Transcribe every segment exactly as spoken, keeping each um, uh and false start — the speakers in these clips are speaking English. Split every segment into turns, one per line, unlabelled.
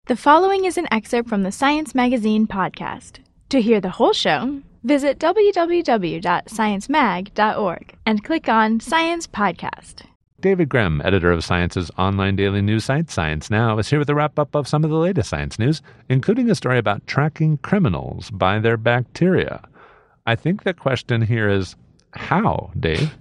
The following is an excerpt from the Science Magazine podcast. To hear the whole show, visit w w w dot science mag dot org and click on Science Podcast.
David Grimm, editor of Science's online daily news site, Science Now, is here with a wrap-up of some of the latest science news, including a story about tracking criminals by their bacteria. I think the question here is, how, Dave?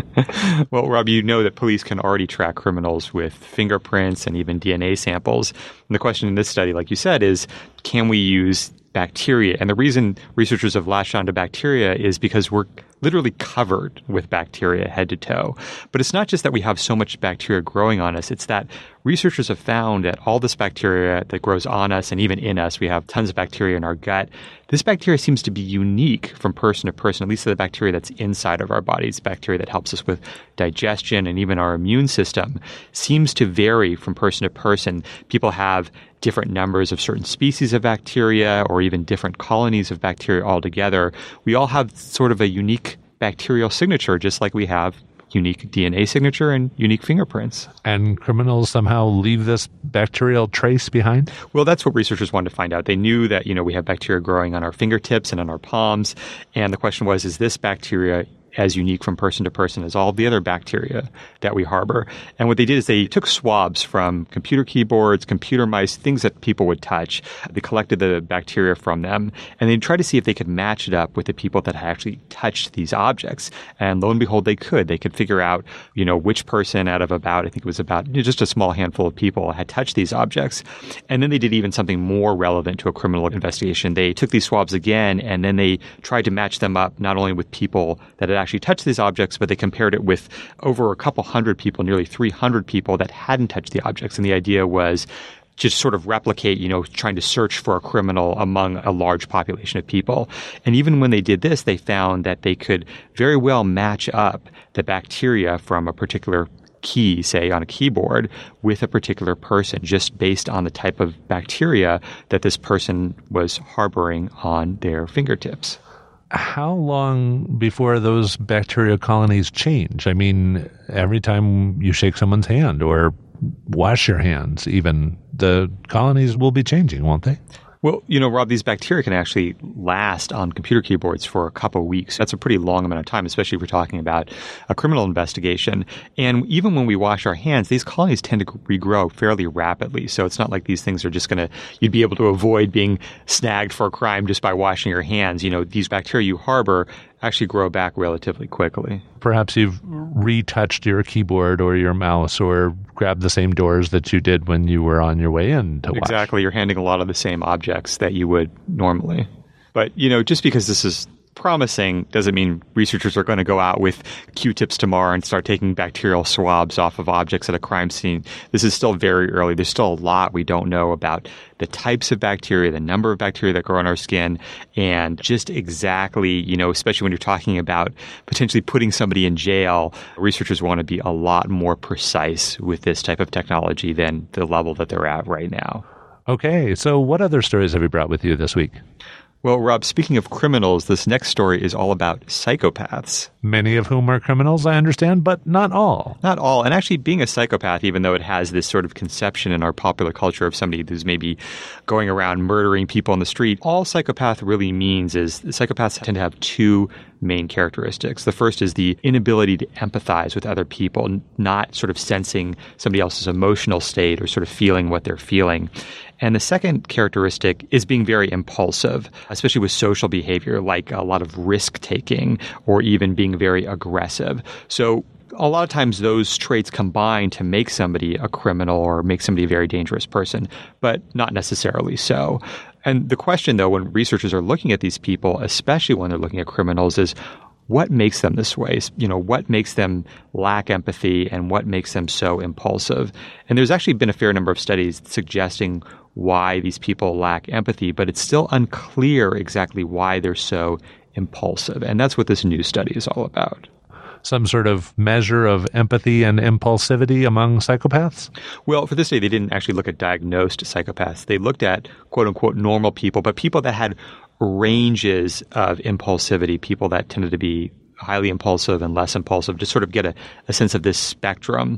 Well, Rob, you know that police can already track criminals with fingerprints and even D N A samples. And the question in this study, like you said, is can we use bacteria? And the reason researchers have latched onto bacteria is because we're literally covered with bacteria head to toe. But it's not just that we have so much bacteria growing on us. It's that researchers have found that all this bacteria that grows on us and even in us, we have tons of bacteria in our gut. This bacteria seems to be unique from person to person, at least the bacteria that's inside of our bodies, bacteria that helps us with digestion and even our immune system, seems to vary from person to person. People have different numbers of certain species of bacteria or even different colonies of bacteria altogether. We all have sort of a unique bacterial signature, just like we have unique D N A signature and unique fingerprints.
And criminals somehow leave this bacterial trace behind?
Well, that's what researchers wanted to find out. They knew that, you know, we have bacteria growing on our fingertips and on our palms. And the question was, is this bacteria as unique from person to person as all the other bacteria that we harbor? And what they did is they took swabs from computer keyboards, computer mice, things that people would touch. They collected the bacteria from them, and they tried to see if they could match it up with the people that had actually touched these objects. And lo and behold, they could. They could figure out, you know, which person out of about, I think it was about you know, just a small handful of people had touched these objects. And then they did even something more relevant to a criminal investigation. They took these swabs again, and then they tried to match them up not only with people that had actually touched these objects, but they compared it with over a couple hundred people, nearly three hundred people that hadn't touched the objects. And the idea was just sort of replicate, you know, trying to search for a criminal among a large population of people. And even when they did this, they found that they could very well match up the bacteria from a particular key, say on a keyboard, with a particular person, just based on the type of bacteria that this person was harboring on their fingertips.
How long before those bacterial colonies change? I mean, every time you shake someone's hand or wash your hands, even, the colonies will be changing, won't they?
Well, you know, Rob, these bacteria can actually last on computer keyboards for a couple of weeks. That's a pretty long amount of time, especially if we're talking about a criminal investigation. And even when we wash our hands, these colonies tend to regrow fairly rapidly. So it's not like these things are just going to, you'd be able to avoid being snagged for a crime just by washing your hands. You know, these bacteria you harbor actually grow back relatively quickly.
Perhaps you've retouched your keyboard or your mouse or grabbed the same doors that you did when you were on your way in to wash.
Exactly. You're handling a lot of the same objects that you would normally. But, you know, just because this is promising doesn't mean researchers are going to go out with Q-tips tomorrow and start taking bacterial swabs off of objects at a crime scene. This is still very early. There's still a lot we don't know about the types of bacteria, the number of bacteria that grow on our skin, and just exactly, you know, especially when you're talking about potentially putting somebody in jail, researchers want to be a lot more precise with this type of technology than the level that they're at right now.
Okay, so what other stories have you brought with you this week?
Well, Rob, speaking of criminals, this next story is all about psychopaths.
Many of whom are criminals, I understand, but not all.
Not all. And actually, being a psychopath, even though it has this sort of conception in our popular culture of somebody who's maybe going around murdering people on the street, all psychopath really means is psychopaths tend to have two main characteristics. The first is the inability to empathize with other people, not sort of sensing somebody else's emotional state or sort of feeling what they're feeling. And the second characteristic is being very impulsive, especially with social behavior, like a lot of risk-taking or even being very aggressive. So a lot of times those traits combine to make somebody a criminal or make somebody a very dangerous person, but not necessarily so. And the question, though, when researchers are looking at these people, especially when they're looking at criminals, is what makes them this way? You know, what makes them lack empathy and what makes them so impulsive? And there's actually been a fair number of studies suggesting why these people lack empathy, but it's still unclear exactly why they're so impulsive. And that's what this new study is all about.
Some sort of measure of empathy and impulsivity among psychopaths?
Well, for this study, they didn't actually look at diagnosed psychopaths. They looked at quote-unquote normal people, but people that had ranges of impulsivity, people that tended to be highly impulsive and less impulsive, to sort of get a, a sense of this spectrum.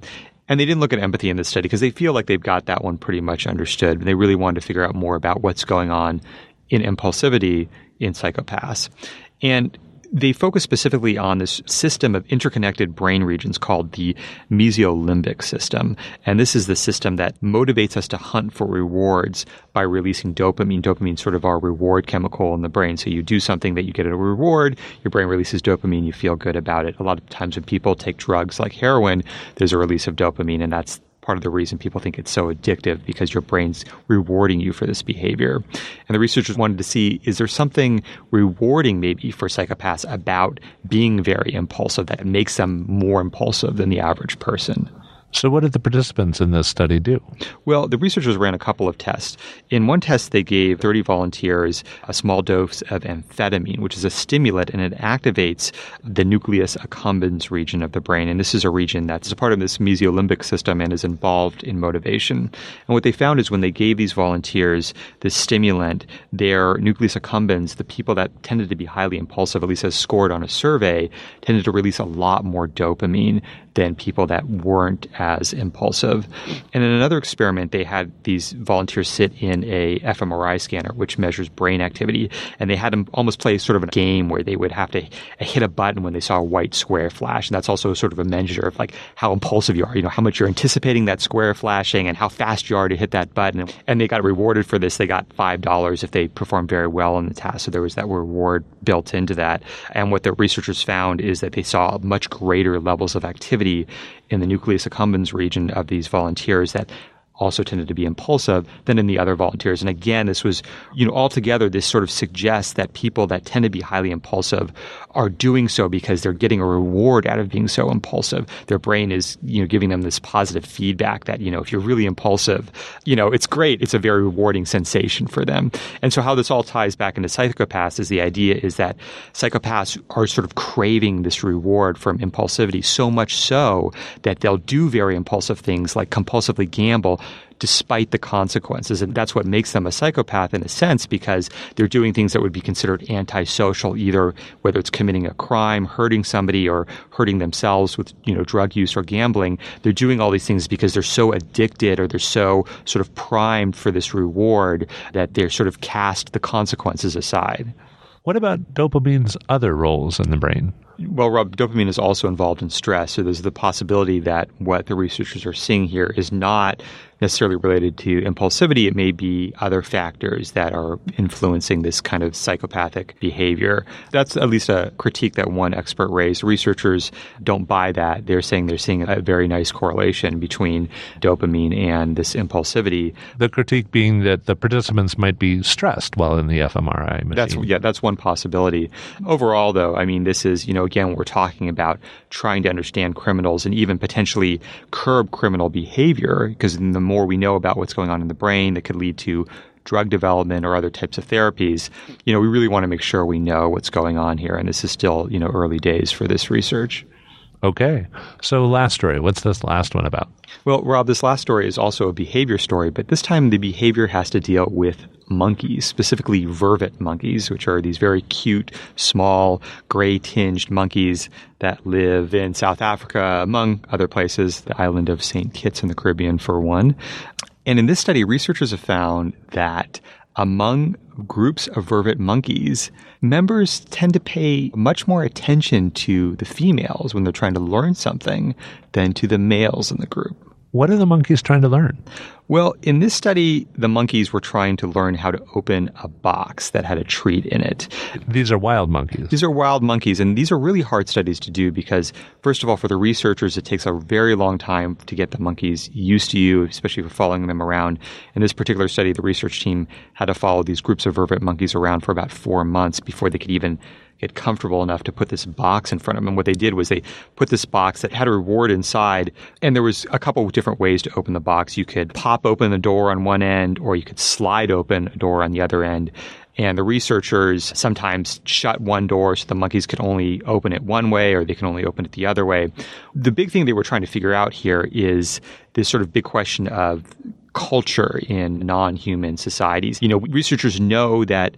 And they didn't look at empathy in this study because they feel like they've got that one pretty much understood. They really wanted to figure out more about what's going on in impulsivity in psychopaths. And they focus specifically on this system of interconnected brain regions called the mesolimbic system. And this is the system that motivates us to hunt for rewards by releasing dopamine. Dopamine is sort of our reward chemical in the brain. So you do something that you get a reward, your brain releases dopamine, you feel good about it. A lot of times when people take drugs like heroin, there's a release of dopamine, and that's part of the reason people think it's so addictive, because your brain's rewarding you for this behavior. And the researchers wanted to see, is there something rewarding maybe for psychopaths about being very impulsive that makes them more impulsive than the average person?
So what did the participants in this study do?
Well, the researchers ran a couple of tests. In one test, they gave thirty volunteers a small dose of amphetamine, which is a stimulant, and it activates the nucleus accumbens region of the brain. And this is a region that's a part of this mesolimbic system and is involved in motivation. And what they found is when they gave these volunteers this stimulant, their nucleus accumbens, the people that tended to be highly impulsive, at least as scored on a survey, tended to release a lot more dopamine than people that weren't as impulsive. And in another experiment, they had these volunteers sit in a fMRI scanner, which measures brain activity, and they had them almost play sort of a game where they would have to hit a button when they saw a white square flash. And that's also sort of a measure of like how impulsive you are, you know, how much you're anticipating that square flashing and how fast you are to hit that button. And they got rewarded for this. They got five dollars if they performed very well in the task. So there was that reward built into that. And what the researchers found is that they saw much greater levels of activity in the nucleus accumbens region of these volunteers that also tended to be impulsive than in the other volunteers. And again, this was, you know, altogether, this sort of suggests that people that tend to be highly impulsive are doing so because they're getting a reward out of being so impulsive. Their brain is, you know, giving them this positive feedback that, you know, if you're really impulsive, you know, it's great. It's a very rewarding sensation for them. And so how this all ties back into psychopaths is the idea is that psychopaths are sort of craving this reward from impulsivity, so much so that they'll do very impulsive things like compulsively gamble despite the consequences. And that's what makes them a psychopath in a sense, because they're doing things that would be considered antisocial, either whether it's committing a crime, hurting somebody, or hurting themselves with, you know, drug use or gambling. They're doing all these things because they're so addicted or they're so sort of primed for this reward that they're sort of cast the consequences aside.
What about dopamine's other roles in the brain?
Well, Rob, dopamine is also involved in stress. So there's the possibility that what the researchers are seeing here is not necessarily related to impulsivity. It may be other factors that are influencing this kind of psychopathic behavior. That's at least a critique that one expert raised. Researchers don't buy that. They're saying they're seeing a very nice correlation between dopamine and this impulsivity.
The critique being that the participants might be stressed while in the fMRI machine.
That's, yeah, that's one possibility. Overall, though, I mean, this is, you know, again, we're talking about trying to understand criminals and even potentially curb criminal behavior, because the more we know about what's going on in the brain that could lead to drug development or other types of therapies, you know, we really want to make sure we know what's going on here. And this is still, you know, early days for this research.
Okay. So last story. What's this last one about?
Well, Rob, this last story is also a behavior story, but this time the behavior has to deal with monkeys, specifically vervet monkeys, which are these very cute, small, gray-tinged monkeys that live in South Africa, among other places, the island of Saint Kitts in the Caribbean, for one. And in this study, researchers have found that among groups of vervet monkeys, members tend to pay much more attention to the females when they're trying to learn something than to the males in the group.
What are the monkeys trying to learn?
Well, in this study, the monkeys were trying to learn how to open a box that had a treat in it.
These are wild monkeys.
These are wild monkeys, and these are really hard studies to do because, first of all, for the researchers, it takes a very long time to get the monkeys used to you, especially for following them around. In this particular study, the research team had to follow these groups of vervet monkeys around for about four months before they could even get comfortable enough to put this box in front of them. And what they did was they put this box that had a reward inside, and there was a couple of different ways to open the box. You could pop open the door on one end, or you could slide open a door on the other end. And the researchers sometimes shut one door so the monkeys could only open it one way, or they can only open it the other way. The big thing they were trying to figure out here is this sort of big question of culture in non-human societies. You know, researchers know that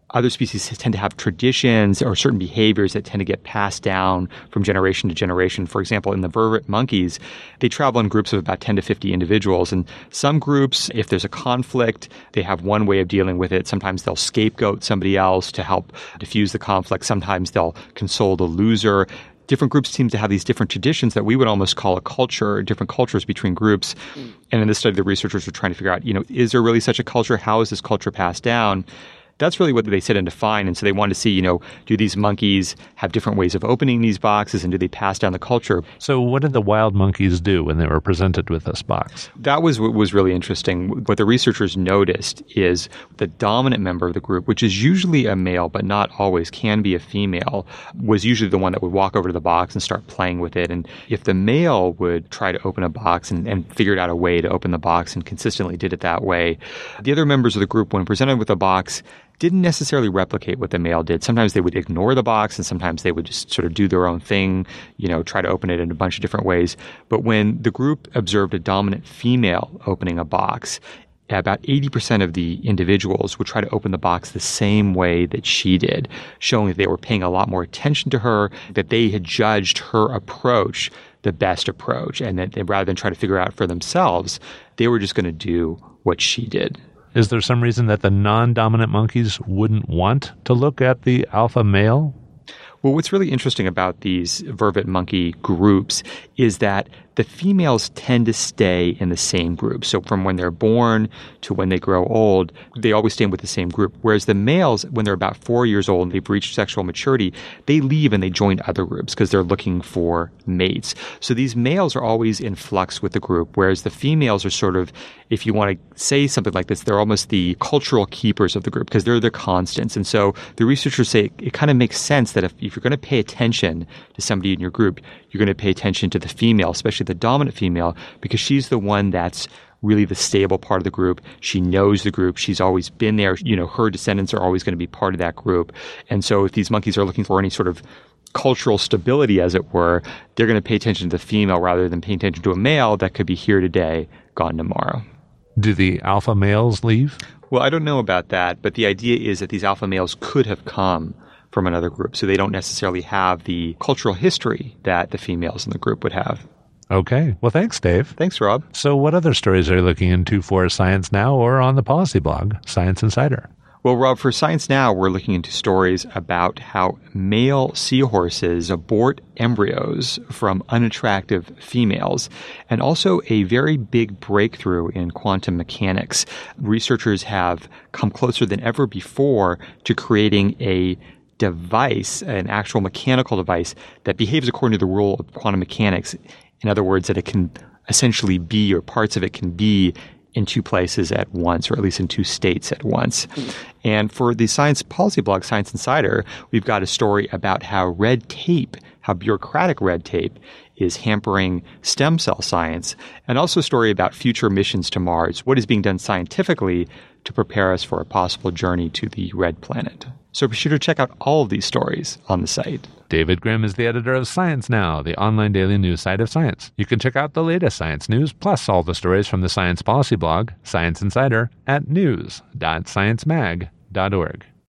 Other species tend to have traditions or certain behaviors that tend to get passed down from generation to generation. For example, in the vervet monkeys, they travel in groups of about ten to fifty individuals. And some groups, if there's a conflict, they have one way of dealing with it. Sometimes they'll scapegoat somebody else to help diffuse the conflict. Sometimes they'll console the loser. Different groups seem to have these different traditions that we would almost call a culture, different cultures between groups. Mm. And in this study, the researchers were trying to figure out, you know, is there really such a culture? How is this culture passed down? That's really what they set and define. And so they wanted to see, you know, do these monkeys have different ways of opening these boxes, and do they pass down the culture?
So what did the wild monkeys do when they were presented with this box?
That was what was really interesting. What the researchers noticed is the dominant member of the group, which is usually a male, but not always, can be a female, was usually the one that would walk over to the box and start playing with it. And if the male would try to open a box and, and figured out a way to open the box and consistently did it that way, the other members of the group, when presented with a box, didn't necessarily replicate what the male did. Sometimes they would ignore the box, and sometimes they would just sort of do their own thing, you know, try to open it in a bunch of different ways. But when the group observed a dominant female opening a box, about eighty percent of the individuals would try to open the box the same way that she did, showing that they were paying a lot more attention to her, that they had judged her approach the best approach, and that they, rather than try to figure out for themselves, they were just going to do what she did.
Is there some reason that the non-dominant monkeys wouldn't want to look at the alpha male?
Well, what's really interesting about these vervet monkey groups is that the females tend to stay in the same group. So from when they're born to when they grow old, they always stay with the same group. Whereas the males, when they're about four years old and they've reached sexual maturity, they leave and they join other groups because they're looking for mates. So these males are always in flux with the group, whereas the females are sort of, if you want to say something like this, they're almost the cultural keepers of the group because they're the constants. And so the researchers say it kind of makes sense that if, if you're going to pay attention to somebody in your group, you're going to pay attention to the female, especially the dominant female, because she's the one that's really the stable part of the group. She knows the group. She's always been there. You know, her descendants are always going to be part of that group. And so if these monkeys are looking for any sort of cultural stability, as it were, they're going to pay attention to the female rather than paying attention to a male that could be here today, gone tomorrow.
Do the alpha males leave?
Well, I don't know about that, but the idea is that these alpha males could have come from another group, so they don't necessarily have the cultural history that the females in the group would have.
Okay. Well, thanks, Dave.
Thanks, Rob.
So what other stories are you looking into for Science Now or on the policy blog, Science Insider?
Well, Rob, for Science Now, we're looking into stories about how male seahorses abort embryos from unattractive females, and also a very big breakthrough in quantum mechanics. Researchers have come closer than ever before to creating a device, an actual mechanical device that behaves according to the rule of quantum mechanics. In other words, that it can essentially be, or parts of it can be, in two places at once, or at least in two states at once. Mm. And for the science policy blog, Science Insider, we've got a story about how red tape, how bureaucratic red tape is hampering stem cell science, and also a story about future missions to Mars, what is being done scientifically to prepare us for a possible journey to the red planet. So be sure to check out all of these stories on the site.
David Grimm is the editor of Science Now, the online daily news site of science. You can check out the latest science news, plus all the stories from the science policy blog, Science Insider, at news dot science mag dot org.